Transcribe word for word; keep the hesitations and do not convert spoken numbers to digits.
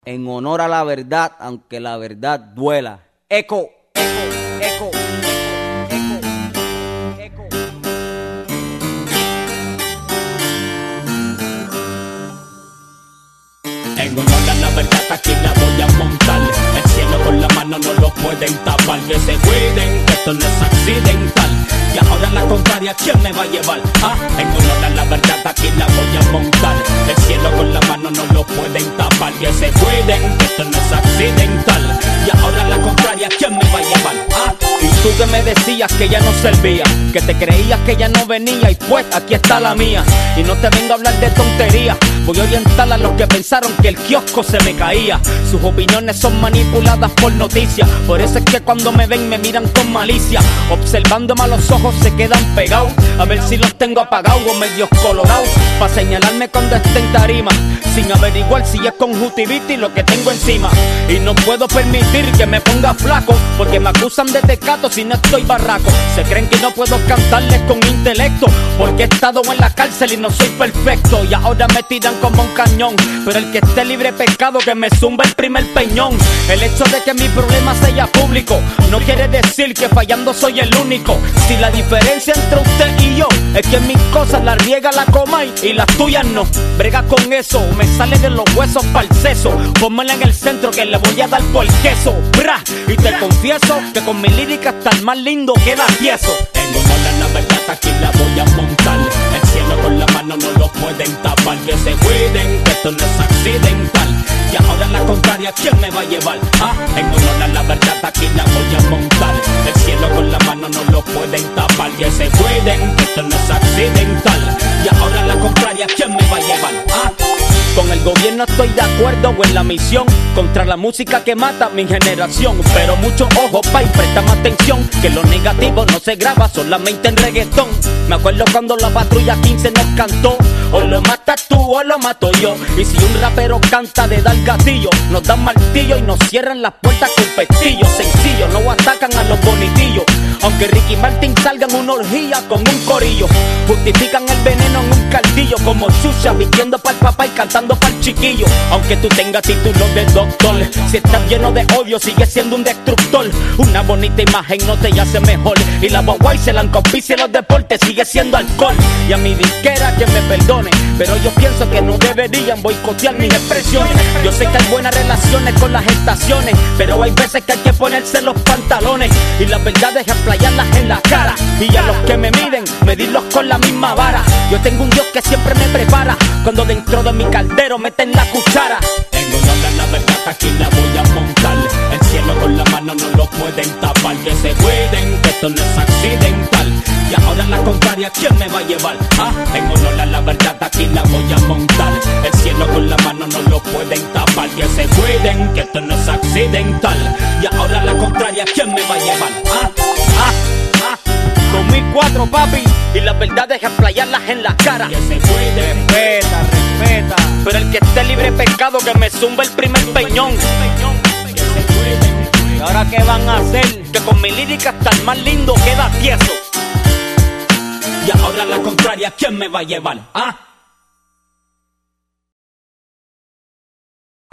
En honor a la verdad, aunque la verdad duela. Eco, eco, eco, eco, eco, eco. En honor a la verdad aquí la voy a montar. El cielo con la mano no lo pueden tapar. Que se cuiden, que esto no es accidental. Y ahora la contraria, ¿quién me va a llevar? Ah, en honor a la verdad aquí la voy a montar. El cielo con la mano no lo pueden tapar. Que se cuiden, que esto no es accidental. Y ahora la contraria, ¿quién me va a llevar? Ah, y tú que me decías que ya no servía, que te creías que ya no venía, y pues aquí está la mía. Y no te vengo a hablar de tonterías, voy a orientar a los que pensaron que el kiosco se me caía. Sus opiniones son manipuladas por noticias, por eso es que cuando me ven me miran con malicia. Observándome a los ojos se quedan pegados, a ver si los tengo apagados o medios colorados, pa' señalarme cuando esté en tarima, sin averiguar si es conjuntivitis lo que tengo encima. Y no puedo permitir que me ponga flaco, porque me acusan de tecato si no estoy barraco. Se creen que no puedo cantarles con intelecto, porque he estado en la cárcel y no soy perfecto. Y ahora me tiran como un cañón, pero el que esté libre de pecado que me zumba el primer peñón. El hecho de que mi problema sea público no quiere decir que fallando soy el único. Si la diferencia entre usted y yo es que mis cosas las riega la coma y las tuyas no, brega con eso, me sale de los huesos pa'l seso. Pónmela en el centro que le voy a dar por queso, bra. Y te confieso que con mi lírica hasta el más lindo queda tieso. en honor a la verdad aquí la voy a montar. El cielo con la mano no lo pueden tapar. Que se cuiden, que esto no es accidental. Y ahora la contraria, ¿quién me va a llevar? Ah, en honor a la verdad aquí la voy a montar. El cielo con la mano no lo pueden tapar. Que se cuiden, que esto no es accidental. Y ahora la contraria, ¿quién me va a llevar? Ah, con el gobierno estoy de acuerdo o en la misión contra la música que mata mi generación. Pero mucho ojo, pa' y préstame atención, que lo negativo no se graba solamente en reggaetón. Me acuerdo cuando la Patrulla quince nos cantó: o lo matas tú o lo mato yo. Y si un rapero canta de dar gatillo, nos dan martillo y nos cierran las puertas con pestillo. Sencillo, no atacan a los bonitillos, aunque Ricky Martin salga en una orgía con un corillo. Justifican el veneno en un caldillo, como Xuxa vistiendo pa'l papá y cantando pa'l chiquillo. Aunque tú tengas título de doctor, si estás lleno de odio sigues siendo un destructor. Una bonita imagen no te hace mejor, y la guagua y se la encopicia en los deportes sigue siendo alcohol. Y a mi disquera que me perdone, pero yo pienso que no deberían boicotear mis expresiones. Yo sé que hay buenas relaciones con las estaciones, pero hay veces que hay que ponerse los pantalones, y la verdad es explayarlas en la cara. Y a los que me miden, medirlos con la misma vara. Yo tengo un Dios que siempre me prepara cuando dentro de mi caldero meten la cuchara. en honor a la verdad aquí la voy a montar. El cielo con la mano no lo pueden tapar. Que se cuiden, que esto no es accidental. Y ahora la contraria, ¿quién me va a llevar? Ah, en honor a la verdad aquí la voy a montar. El cielo con la mano no lo pueden tapar. Que se cuiden, que esto no es accidental. Y ahora la contraria, ¿quién me va a llevar? Ah, Ah, ah, dos mil cuatro papi, y la verdad es explayarlas en la cara. que se cuiden. Respeta, respeta, pero el que esté libre de pecado que me zumba el primer peñón. Que se cuiden. ¿Y ahora qué van a hacer? Que con mi lírica hasta el más lindo queda tieso. Y ahora la contraria, ¿quién me va a llevar? Ah.